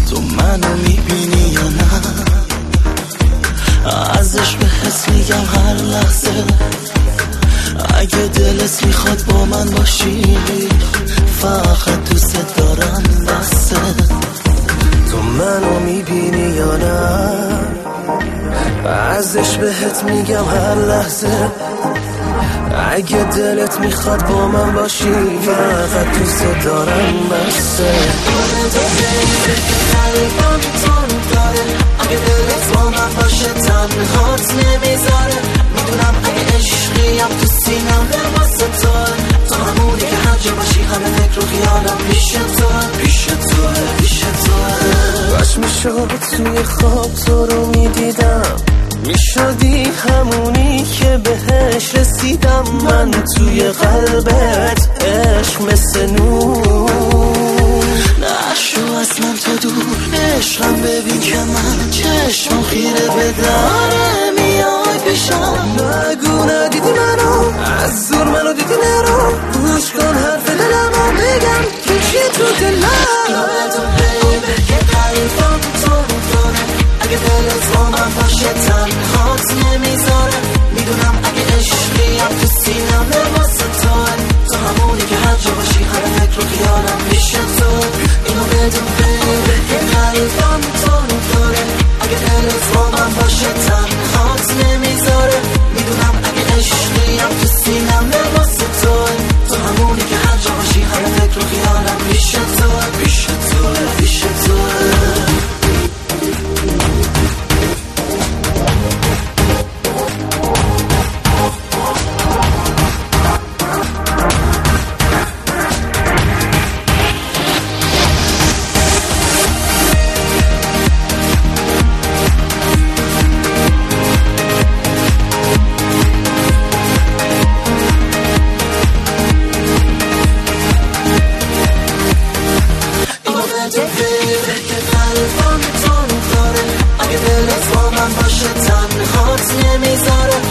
تو منو میبینی یا نه؟ ازش بهت میگم هر لحظه اگه دلت میخواد با من باشی فقط دوست دارم بسه. تو منو میبینی یا نه؟ ازش بهت میگم هر لحظه اگه دلت میخواد با من باشی فقط دوست دارم بسه. قلبم تو داره اگه دلت با من باشه تنهات نمیذاره. میدونم اگه عشقیم تو سینم واسه تو همونی که هر جا باشی همه فکر و خیالم پیش توه. باش میشد توی خواب تو رو میدیدم میشدی همونی که بهش رسیدم. من توی قلبت عشق مثل نور نشو از من تو دور. عشقم ببین که من چشم خیره به داره میای پیشم. نگو ندیدی منو از زور منو دیدی نرو گوش کن حرف دلمو بگم که چی تو دلم. یادتون بیبه که قلبم تو داره اگه دلت با من باشه تنهات نمیذاره. میدونم اگه عشقیم تو سینم واسه تو همونی که هر جا باشی همه فکر و خیالم پیش تو. اینو بدون بیبه که قلبم تو داره اگه دلت با من باشه تنهات نمیذاره. میدونم اگه عشقیم تو سینم واسه تو همونی که هر جا باشی همه فکر و خیالم پیش تو. قلبم تو داره اگه دلت با من باشه تنهات نمیذاره.